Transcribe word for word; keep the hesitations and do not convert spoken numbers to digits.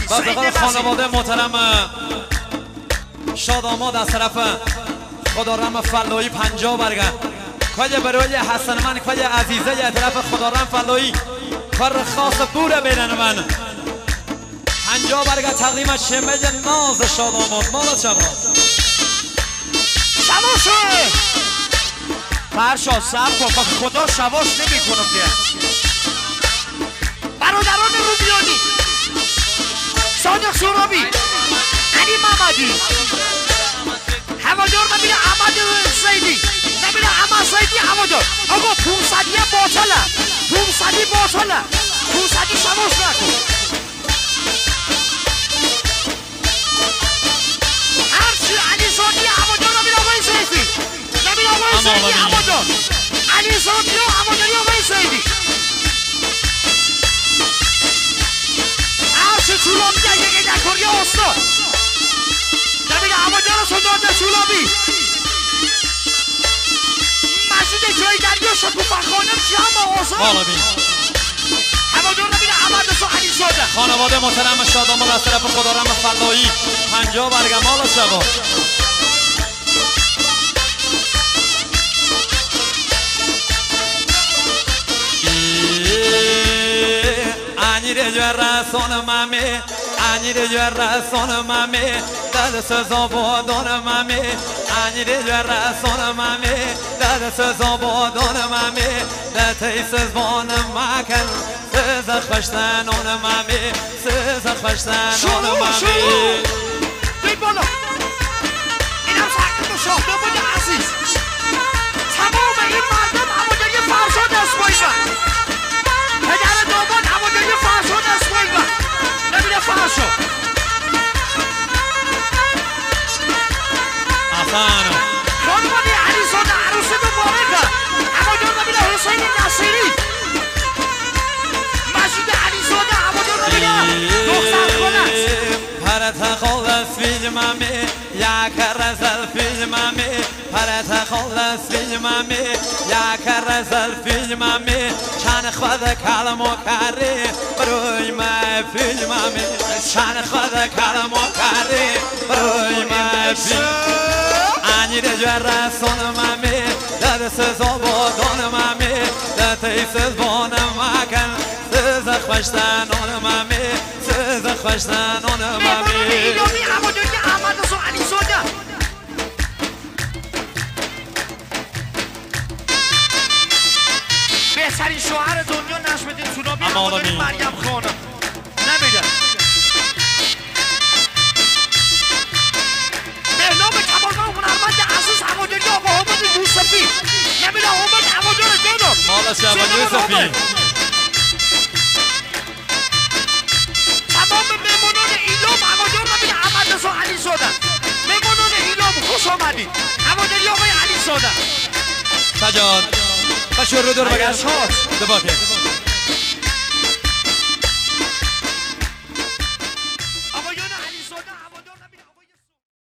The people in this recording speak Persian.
بازدقان خانواده محترم شاداماد از طرف خدارم فلایی پنجاه برگرد کجا برای حسن من کجا عزیزه از طرف خدارم فلایی کار خاص بوره بینن من پنجاه برگرد تقدیم شمج ناز شاداماد مالت شما شواشه فرشا سب کن با خدا شواش نمی کنم که برادران روبیانی صادق سرابی علی محمدی هوادار نمیره احمد سیدی نمیره احمد سیدی هوادار آقا پونصدی باطله پونصدی باطله پونصدی شواش نکن هرچی علی سادی هوادار نمیره آقای سیدی نمیره آقای سیدی هوادار علی سادی و هواداری آقای سیدی هرچی چولام دیگه یه نکاری استاد نمیره هوادار سنداد چولابی مجید جای دریا شکوفه خانم جمع آزاد هوادار نمیره احمد سو علی زاده خانواده محترم شاداماد از طرف خدارم فلایی پنجاه برگرد مالت شما Anire jara son mame, anire jara son mame, dad sezabodon mame, anire jara son mame, dad sezabodon mame, dad sezbon makan, sezak khashtan on mame, sezak khashtan on mame. Big bolo. اینم ساکت شاهده بود عزیز. تمام این مردم هواداری فرزاد است باید. پدر داماد هواداری فرزاد است باید. نمیره فرزاد. آسان. خانواده علیزاده عروس مبارکه. هوادار نمیره حسین نصیری. مجید علیزاده هوادار نمیره دختر خونت. پرت خالص فیل مامی یا کرزل فیل مامی پرت خالص فیل مامی یا کرزل فیل مامی شان خود کلم و کاری بروی ما فیل مامی شان خود کلم و کاری بروی ما فیل آنی رجور سون مامی داد سزابادون مامی داد سزبان ماکن سز خوشتن اون مامی سز خوشتن اون مامی ایلامی هواداری احمد سو علی زاده بهترین شوهر دنیا نجم‌الدین سونابی هواداری مریم خانم نمیره بهنام کمالمند هنرمند عزیز هواداری آقا حامد یوسفی نمیره حامد هوادار دونم مالا شبان یوسفی تمام مهمانان ایلام هوادار نمیره احمد رضا علی زاده مهمانان ایلام خوش آمدید هواداری آقای علی زاده سجاد بشور رو دور بگرد شاد دباکه